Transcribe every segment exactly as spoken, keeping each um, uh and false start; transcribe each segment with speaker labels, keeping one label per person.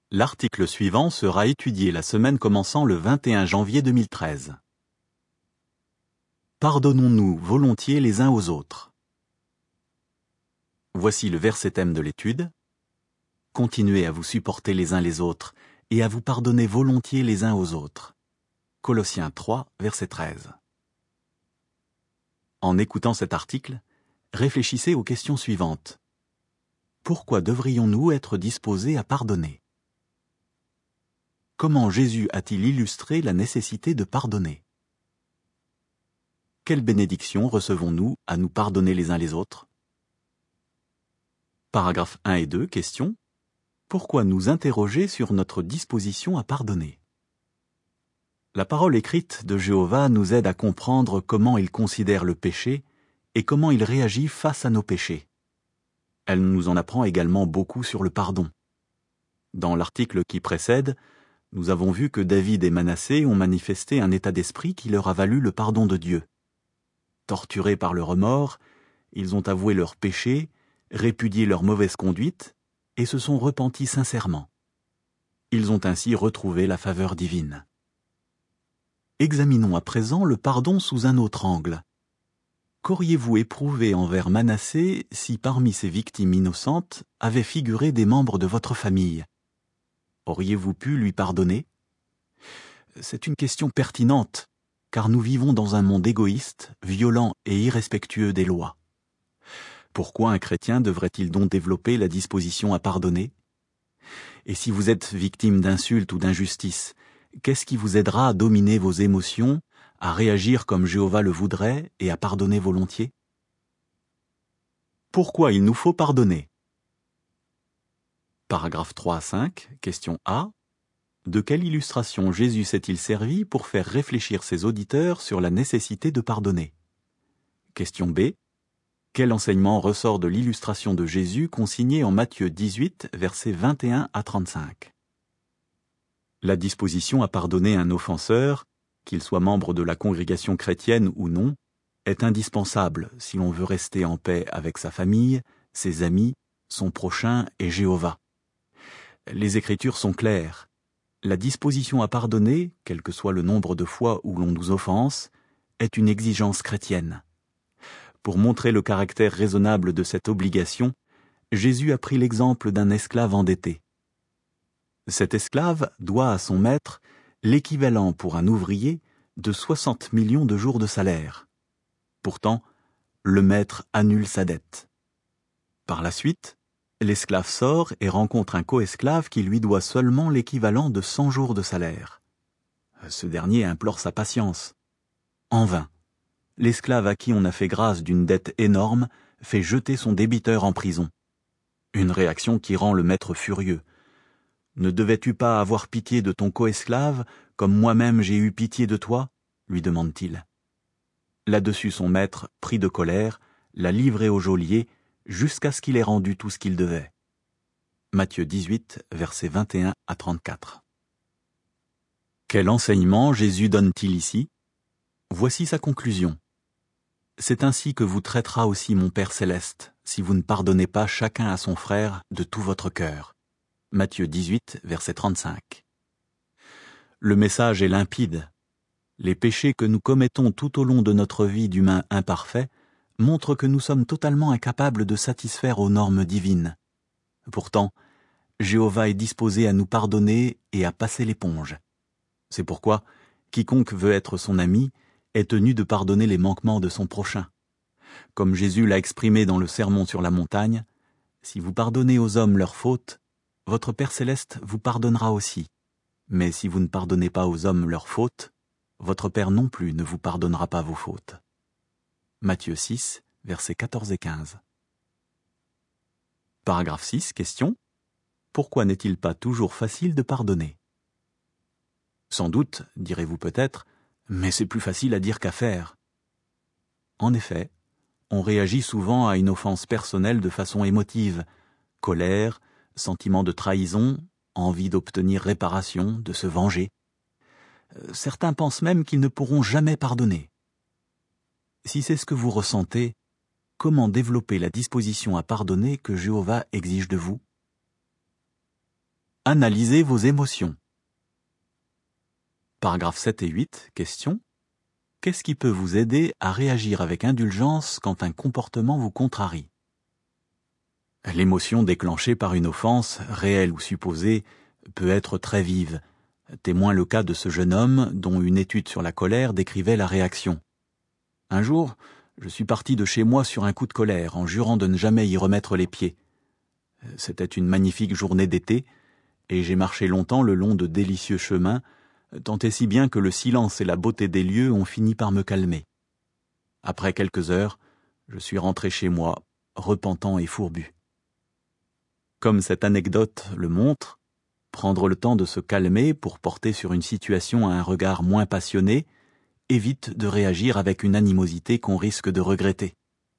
Speaker 1: L'article suivant sera étudié la semaine commençant le vingt et un janvier deux mille treize. Pardonnons-nous volontiers les uns aux autres. Voici le verset thème de l'étude. Continuez à vous supporter les uns les autres et à vous pardonner volontiers les uns aux autres. Colossiens trois, verset treize. En écoutant cet article, réfléchissez aux questions suivantes. Pourquoi devrions-nous être disposés à pardonner? Comment Jésus a-t-il illustré la nécessité de pardonner? Quelle bénédiction recevons-nous à nous pardonner les uns les autres? Paragraphes un et deux, question. Pourquoi nous interroger sur notre disposition à pardonner? La parole écrite de Jéhovah nous aide à comprendre comment il considère le péché et comment il réagit face à nos péchés. Elle nous en apprend également beaucoup sur le pardon. Dans l'article qui précède, nous avons vu que David et Manassé ont manifesté un état d'esprit qui leur a valu le pardon de Dieu. Torturés par le remords, ils ont avoué leurs péchés, répudié leur mauvaise conduite et se sont repentis sincèrement. Ils ont ainsi retrouvé la faveur divine. Examinons à présent le pardon sous un autre angle. Qu'auriez-vous éprouvé envers Manassé si parmi ses victimes innocentes avaient figuré des membres de votre famille? Auriez-vous pu lui pardonner? C'est une question pertinente, car nous vivons dans un monde égoïste, violent et irrespectueux des lois. Pourquoi un chrétien devrait-il donc développer la disposition à pardonner? Et si vous êtes victime d'insultes ou d'injustices, qu'est-ce qui vous aidera à dominer vos émotions, à réagir comme Jéhovah le voudrait et à pardonner volontiers? Pourquoi il nous faut pardonner? Paragraphe trois à cinq, question A. De quelle illustration Jésus s'est-il servi pour faire réfléchir ses auditeurs sur la nécessité de pardonner? Question B. Quel enseignement ressort de l'illustration de Jésus consignée en Matthieu dix-huit, versets vingt et un à trente-cinq? La disposition à pardonner un offenseur, qu'il soit membre de la congrégation chrétienne ou non, est indispensable si l'on veut rester en paix avec sa famille, ses amis, son prochain et Jéhovah. Les Écritures sont claires. La disposition à pardonner, quel que soit le nombre de fois où l'on nous offense, est une exigence chrétienne. Pour montrer le caractère raisonnable de cette obligation, Jésus a pris l'exemple d'un esclave endetté. Cet esclave doit à son maître l'équivalent pour un ouvrier de soixante millions de jours de salaire. Pourtant, le maître annule sa dette. Par la suite, l'esclave sort et rencontre un co-esclave qui lui doit seulement l'équivalent de cent jours de salaire. Ce dernier implore sa patience. En vain. L'esclave à qui on a fait grâce d'une dette énorme fait jeter son débiteur en prison. Une réaction qui rend le maître furieux. Ne devais-tu pas avoir pitié de ton co-esclave, comme moi-même j'ai eu pitié de toi? Lui demande-t-il. Là-dessus son maître, pris de colère, l'a livré au geôlier, jusqu'à ce qu'il ait rendu tout ce qu'il devait. Matthieu dix-huit, versets vingt et un à trente-quatre. Quel enseignement Jésus donne-t-il ici? Voici sa conclusion. C'est ainsi que vous traitera aussi mon Père céleste, si vous ne pardonnez pas chacun à son frère de tout votre cœur. Matthieu dix-huit, verset trente-cinq. Le message est limpide. Les péchés que nous commettons tout au long de notre vie d'humain imparfait montrent que nous sommes totalement incapables de satisfaire aux normes divines. Pourtant, Jéhovah est disposé à nous pardonner et à passer l'éponge. C'est pourquoi, quiconque veut être son ami est tenu de pardonner les manquements de son prochain. Comme Jésus l'a exprimé dans le Sermon sur la montagne, « Si vous pardonnez aux hommes leurs fautes, votre Père céleste vous pardonnera aussi. Mais si vous ne pardonnez pas aux hommes leurs fautes, votre Père non plus ne vous pardonnera pas vos fautes. » Matthieu six, versets quatorze et quinze. Paragraphe six, question. Pourquoi n'est-il pas toujours facile de pardonner? Sans doute, direz-vous peut-être, mais c'est plus facile à dire qu'à faire. En effet, on réagit souvent à une offense personnelle de façon émotive, colère, sentiment de trahison, envie d'obtenir réparation, de se venger. Certains pensent même qu'ils ne pourront jamais pardonner. Si c'est ce que vous ressentez, comment développer la disposition à pardonner que Jéhovah exige de vous? Analysez vos émotions. Paragraphes sept et huit, question. Qu'est-ce qui peut vous aider à réagir avec indulgence quand un comportement vous contrarie? L'émotion déclenchée par une offense, réelle ou supposée, peut être très vive. Témoin le cas de ce jeune homme dont une étude sur la colère décrivait la réaction. Un jour, je suis parti de chez moi sur un coup de colère en jurant de ne jamais y remettre les pieds. C'était une magnifique journée d'été et j'ai marché longtemps le long de délicieux chemins, tant et si bien que le silence et la beauté des lieux ont fini par me calmer. Après quelques heures, je suis rentré chez moi, repentant et fourbu. Comme cette anecdote le montre, prendre le temps de se calmer pour porter sur une situation un regard moins passionné évite de réagir avec une animosité qu'on risque de regretter.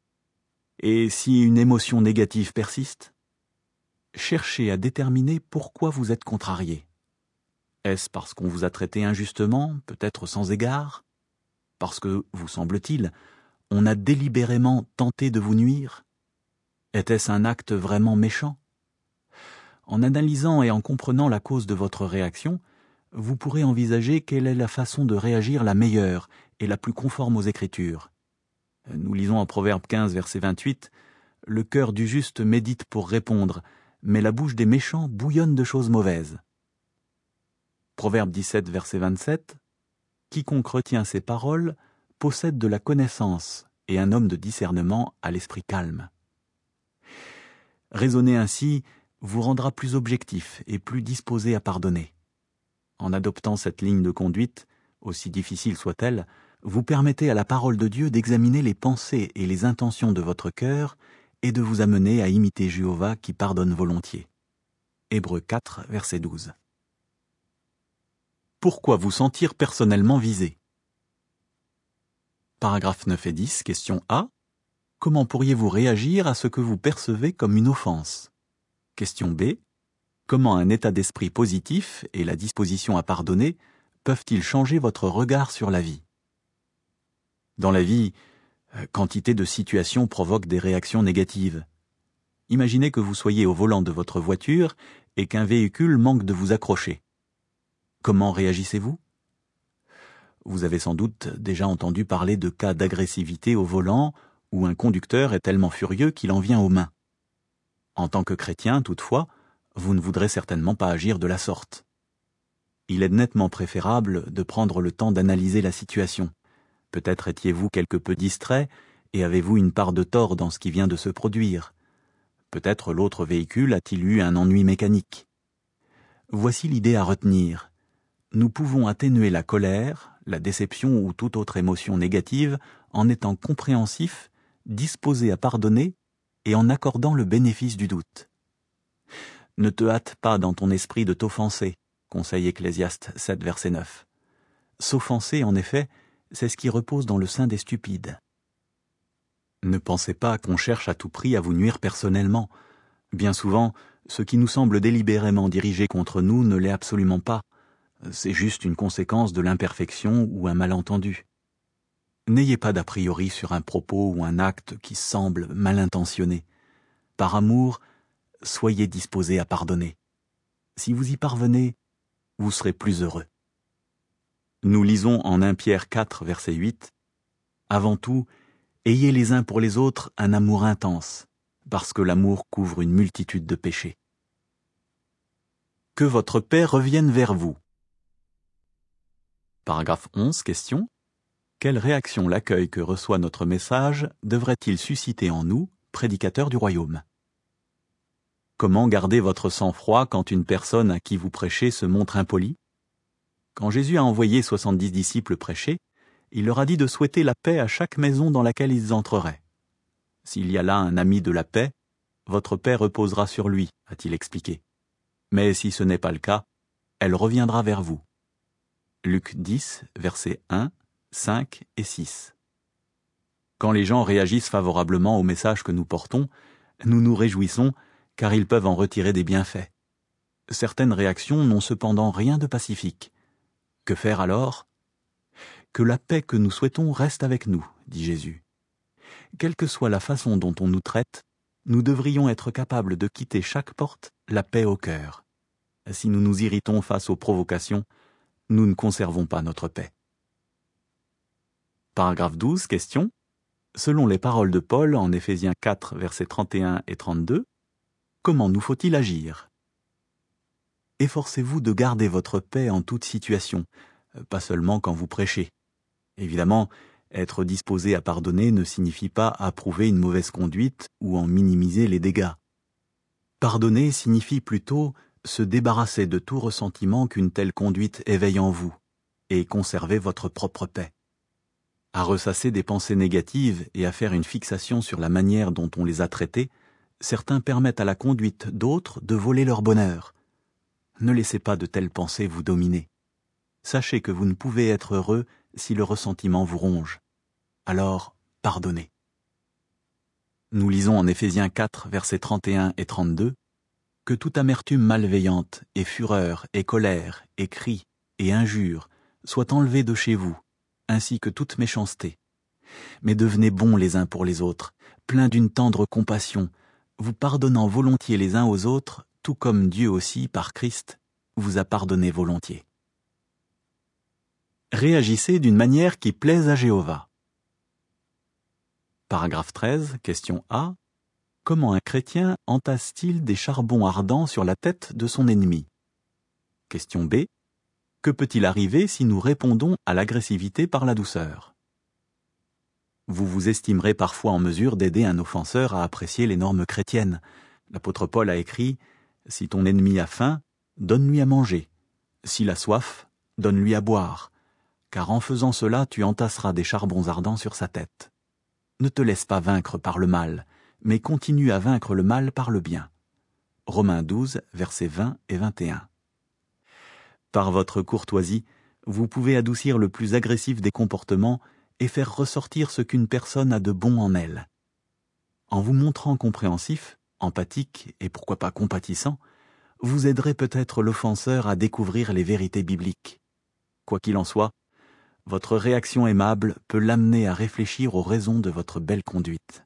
Speaker 1: Et si une émotion négative persiste, cherchez à déterminer pourquoi vous êtes contrarié. Est-ce parce qu'on vous a traité injustement, peut-être sans égard? Parce que, vous semble-t-il, on a délibérément tenté de vous nuire? Était-ce un acte vraiment méchant? En analysant et en comprenant la cause de votre réaction, vous pourrez envisager quelle est la façon de réagir la meilleure et la plus conforme aux Écritures. Nous lisons en Proverbe quinze, verset vingt-huit, « Le cœur du juste médite pour répondre, mais la bouche des méchants bouillonne de choses mauvaises. » Proverbe dix-sept, verset vingt-sept, « Quiconque retient ses paroles possède de la connaissance, et un homme de discernement a l'esprit calme. » Raisonner ainsi vous rendra plus objectif et plus disposé à pardonner. En adoptant cette ligne de conduite, aussi difficile soit-elle, vous permettez à la parole de Dieu d'examiner les pensées et les intentions de votre cœur et de vous amener à imiter Jéhovah qui pardonne volontiers. Hébreux quatre, verset douze. Pourquoi vous sentir personnellement visé? Paragraphes neuf et dix, question A. Comment pourriez-vous réagir à ce que vous percevez comme une offense? Question B. Comment un état d'esprit positif et la disposition à pardonner peuvent-ils changer votre regard sur la vie? Dans la vie, quantité de situations provoquent des réactions négatives. Imaginez que vous soyez au volant de votre voiture et qu'un véhicule manque de vous accrocher. Comment réagissez-vous? Vous avez sans doute déjà entendu parler de cas d'agressivité au volant où un conducteur est tellement furieux qu'il en vient aux mains. En tant que chrétien, toutefois, vous ne voudrez certainement pas agir de la sorte. Il est nettement préférable de prendre le temps d'analyser la situation. Peut-être étiez-vous quelque peu distrait et avez-vous une part de tort dans ce qui vient de se produire. Peut-être l'autre véhicule a-t-il eu un ennui mécanique. Voici l'idée à retenir. Nous pouvons atténuer la colère, la déception ou toute autre émotion négative en étant compréhensifs, disposés à pardonner et en accordant le bénéfice du doute. Ne te hâte pas dans ton esprit de t'offenser, conseille Ecclésiaste sept, verset neuf. S'offenser, en effet, c'est ce qui repose dans le sein des stupides. Ne pensez pas qu'on cherche à tout prix à vous nuire personnellement. Bien souvent, ce qui nous semble délibérément dirigé contre nous ne l'est absolument pas. C'est juste une conséquence de l'imperfection ou un malentendu. N'ayez pas d'a priori sur un propos ou un acte qui semble mal intentionné. Par amour, soyez disposés à pardonner. Si vous y parvenez, vous serez plus heureux. Nous lisons en premier Pierre quatre, verset huit, « Avant tout, ayez les uns pour les autres un amour intense, parce que l'amour couvre une multitude de péchés. » Que votre paix revienne vers vous. Paragraphe onze, question. Quelle réaction l'accueil que reçoit notre message devrait-il susciter en nous, prédicateurs du royaume? Comment garder votre sang-froid quand une personne à qui vous prêchez se montre impolie? Quand Jésus a envoyé soixante-dix disciples prêcher, il leur a dit de souhaiter la paix à chaque maison dans laquelle ils entreraient. S'il y a là un ami de la paix, votre paix reposera sur lui, a-t-il expliqué. Mais si ce n'est pas le cas, elle reviendra vers vous. Luc dix, versets un, cinq et six. Quand les gens réagissent favorablement au message que nous portons, nous nous réjouissons car ils peuvent en retirer des bienfaits. Certaines réactions n'ont cependant rien de pacifique. Que faire alors? Que la paix que nous souhaitons reste avec nous, dit Jésus. Quelle que soit la façon dont on nous traite, nous devrions être capables de quitter chaque porte la paix au cœur. Si nous nous irritons face aux provocations, nous ne conservons pas notre paix. Paragraphe douze, question. Selon les paroles de Paul en Éphésiens quatre, versets trente et un et trente-deux, comment nous faut-il agir? Efforcez-vous de garder votre paix en toute situation, pas seulement quand vous prêchez. Évidemment, être disposé à pardonner ne signifie pas approuver une mauvaise conduite ou en minimiser les dégâts. Pardonner signifie plutôt se débarrasser de tout ressentiment qu'une telle conduite éveille en vous et conserver votre propre paix. À ressasser des pensées négatives et à faire une fixation sur la manière dont on les a traitées, certains permettent à la conduite d'autres de voler leur bonheur. Ne laissez pas de telles pensées vous dominer. Sachez que vous ne pouvez être heureux si le ressentiment vous ronge. Alors, pardonnez. Nous lisons en Éphésiens quatre, versets trente et un et trente-deux, que toute amertume malveillante et fureur et colère et cri et injure soit enlevée de chez vous, ainsi que toute méchanceté. Mais devenez bons les uns pour les autres, pleins d'une tendre compassion, vous pardonnant volontiers les uns aux autres, tout comme Dieu aussi, par Christ, vous a pardonné volontiers. Réagissez d'une manière qui plaise à Jéhovah. Paragraphe treize, question A. Comment un chrétien entasse-t-il des charbons ardents sur la tête de son ennemi? Question B. Que peut-il arriver si nous répondons à l'agressivité par la douceur? Vous vous estimerez parfois en mesure d'aider un offenseur à apprécier les normes chrétiennes. L'apôtre Paul a écrit « Si ton ennemi a faim, donne-lui à manger. S'il a soif, donne-lui à boire. Car en faisant cela, tu entasseras des charbons ardents sur sa tête. Ne te laisse pas vaincre par le mal, mais continue à vaincre le mal par le bien. » Romains douze, versets vingt et vingt et un. Par votre courtoisie, vous pouvez adoucir le plus agressif des comportements et faire ressortir ce qu'une personne a de bon en elle. En vous montrant compréhensif, empathique et pourquoi pas compatissant, vous aiderez peut-être l'offenseur à découvrir les vérités bibliques. Quoi qu'il en soit, votre réaction aimable peut l'amener à réfléchir aux raisons de votre belle conduite.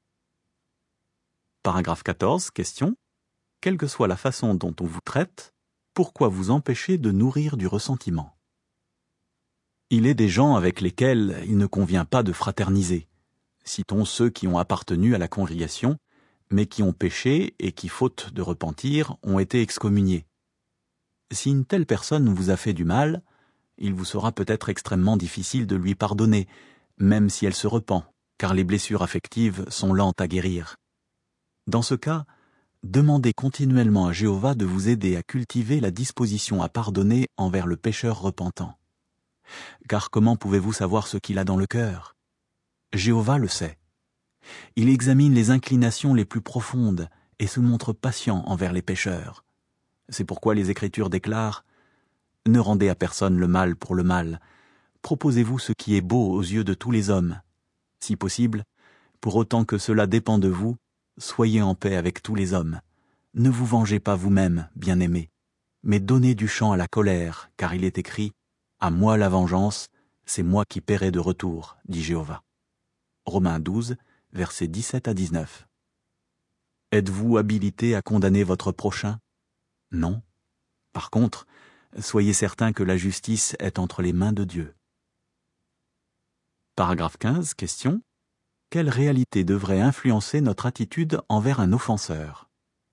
Speaker 1: Paragraphe quatorze, question. Quelle que soit la façon dont on vous traite, pourquoi vous empêcher de nourrir du ressentiment? Il est des gens avec lesquels il ne convient pas de fraterniser. Citons ceux qui ont appartenu à la congrégation, mais qui ont péché et qui, faute de repentir, ont été excommuniés. Si une telle personne vous a fait du mal, il vous sera peut-être extrêmement difficile de lui pardonner, même si elle se repent, car les blessures affectives sont lentes à guérir. Dans ce cas, demandez continuellement à Jéhovah de vous aider à cultiver la disposition à pardonner envers le pécheur repentant. Car comment pouvez-vous savoir ce qu'il a dans le cœur? Jéhovah le sait. Il examine les inclinations les plus profondes et se montre patient envers les pécheurs. C'est pourquoi les Écritures déclarent « Ne rendez à personne le mal pour le mal. Proposez-vous ce qui est beau aux yeux de tous les hommes. Si possible, pour autant que cela dépend de vous, soyez en paix avec tous les hommes. Ne vous vengez pas vous-même, bien-aimés, mais donnez du champ à la colère, car il est écrit « À moi la vengeance, c'est moi qui paierai de retour, dit Jéhovah. » Romains douze, versets dix-sept à dix-neuf. Êtes-vous habilité à condamner votre prochain? Non. Par contre, soyez certain que la justice est entre les mains de Dieu. Paragraphe quinze, question. Quelle réalité devrait influencer notre attitude envers un offenseur?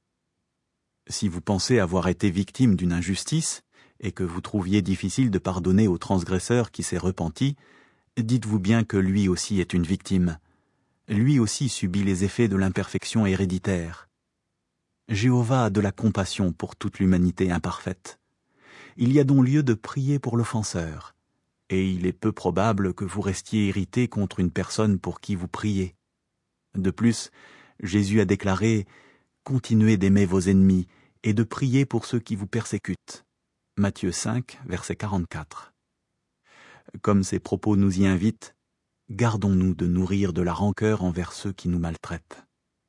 Speaker 1: Si vous pensez avoir été victime d'une injustice et que vous trouviez difficile de pardonner au transgresseur qui s'est repenti, dites-vous bien que lui aussi est une victime. Lui aussi subit les effets de l'imperfection héréditaire. Jéhovah a de la compassion pour toute l'humanité imparfaite. Il y a donc lieu de prier pour l'offenseur, et il est peu probable que vous restiez irrité contre une personne pour qui vous priez. De plus, Jésus a déclaré « Continuez d'aimer vos ennemis et de prier pour ceux qui vous persécutent » Matthieu cinq, verset quarante-quatre. Comme ces propos nous y invitent, gardons-nous de nourrir de la rancœur envers ceux qui nous maltraitent.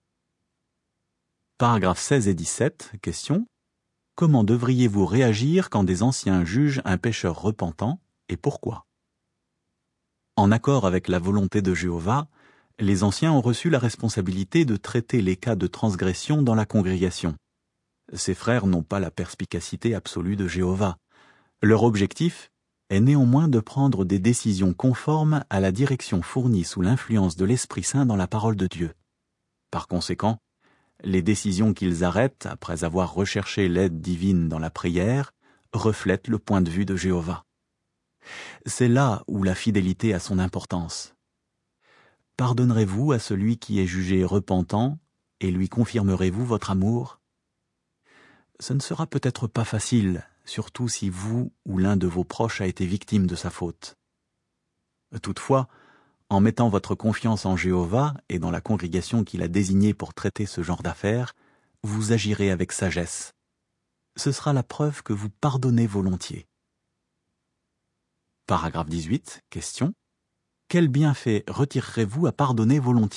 Speaker 1: Paragraphes seize et dix-sept, question. Comment devriez-vous réagir quand des anciens jugent un pécheur repentant et pourquoi? En accord avec la volonté de Jéhovah, les anciens ont reçu la responsabilité de traiter les cas de transgression dans la congrégation. Ces frères n'ont pas la perspicacité absolue de Jéhovah. Leur objectif est néanmoins de prendre des décisions conformes à la direction fournie sous l'influence de l'Esprit Saint dans la parole de Dieu. Par conséquent, les décisions qu'ils arrêtent après avoir recherché l'aide divine dans la prière reflètent le point de vue de Jéhovah. C'est là où la fidélité a son importance. Pardonnerez-vous à celui qui est jugé repentant et lui confirmerez-vous votre amour ? Ce ne sera peut-être pas facile, surtout si vous ou l'un de vos proches a été victime de sa faute. Toutefois, en mettant votre confiance en Jéhovah et dans la congrégation qu'il a désignée pour traiter ce genre d'affaires, vous agirez avec sagesse. Ce sera la preuve que vous pardonnez volontiers. Paragraphe dix-huit, question. Quel bienfait retirerez-vous à pardonner volontiers ?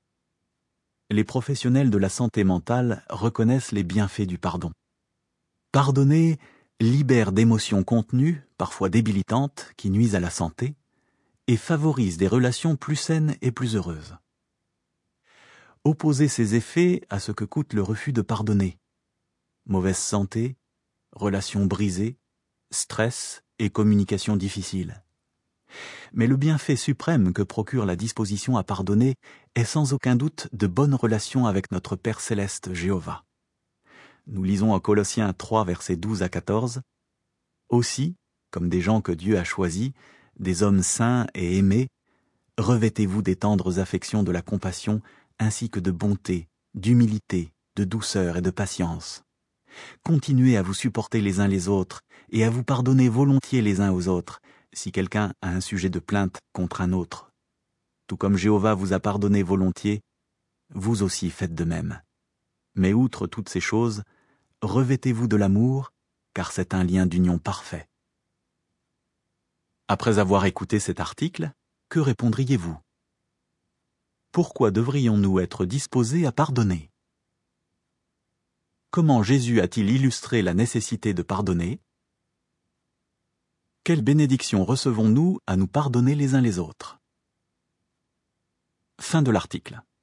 Speaker 1: Les professionnels de la santé mentale reconnaissent les bienfaits du pardon. Pardonner libère d'émotions contenues, parfois débilitantes, qui nuisent à la santé, et favorise des relations plus saines et plus heureuses. Opposez ces effets à ce que coûte le refus de pardonner. Mauvaise santé, relations brisées, stress et communication difficile. Mais le bienfait suprême que procure la disposition à pardonner est sans aucun doute de bonnes relations avec notre Père céleste Jéhovah. Nous lisons en Colossiens trois, versets douze à quatorze. « Aussi, comme des gens que Dieu a choisis, des hommes saints et aimés, revêtez-vous des tendres affections de la compassion, ainsi que de bonté, d'humilité, de douceur et de patience. Continuez à vous supporter les uns les autres et à vous pardonner volontiers les uns aux autres, si quelqu'un a un sujet de plainte contre un autre. Tout comme Jéhovah vous a pardonné volontiers, vous aussi faites de même. Mais outre toutes ces choses, revêtez-vous de l'amour, car c'est un lien d'union parfait. » Après avoir écouté cet article, que répondriez-vous ? Pourquoi devrions-nous être disposés à pardonner ? Comment Jésus a-t-il illustré la nécessité de pardonner ? Quelle bénédiction recevons-nous à nous pardonner les uns les autres ? Fin de l'article.